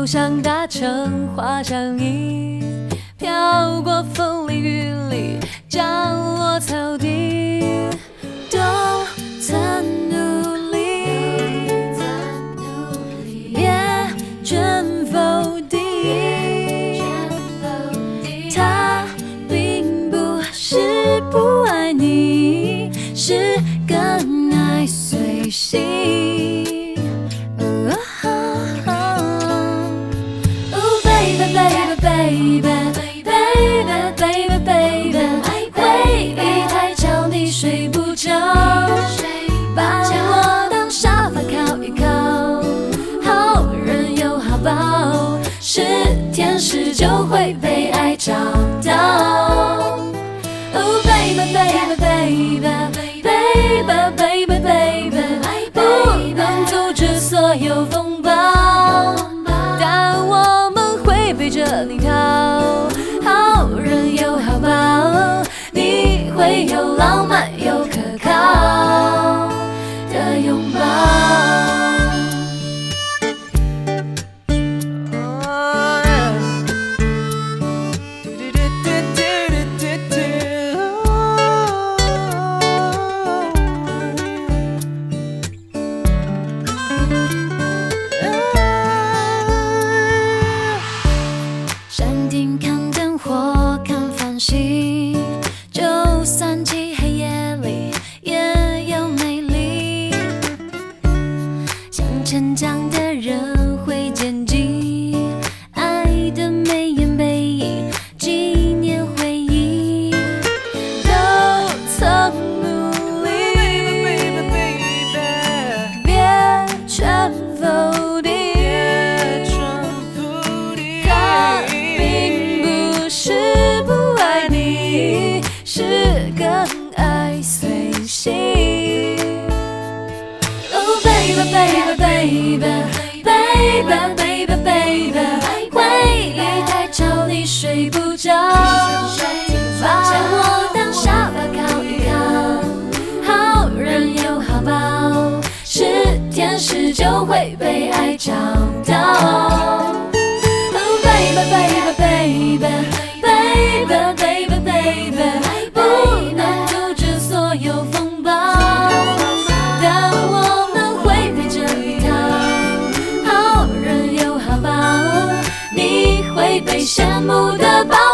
就像搭乘滑翔翼，飘过风里雨里，降落草地。都曾努力，别全否定。他并不是不爱你，是更爱随性。Baby, baby, baby, baby， 回忆太吵，你睡不着，把我当沙发靠一靠，好人有好报，是天使就会被爱找到。Oh baby, baby, baby, baby, baby, baby， 不能阻止所有风暴，但我们会背着你逃。好人有好报，你会有浪漫又可靠的拥抱。山顶看灯火，看繁星，就算漆黑夜里也有美丽。像成长的人会惦记爱的眉眼背影，纪念回忆，都曾努力，别全否定。是更爱随性。Oh baby, baby, baby, baby, baby, baby， 回忆太吵，你睡不着，把我当沙发靠一靠，好人有好报，是天使就会被爱找到。Oh baby, baby, baby， baby, baby, baby，不能阻止所有风暴，但我们会陪着你逃。好人有好报，你会被羡慕的抱。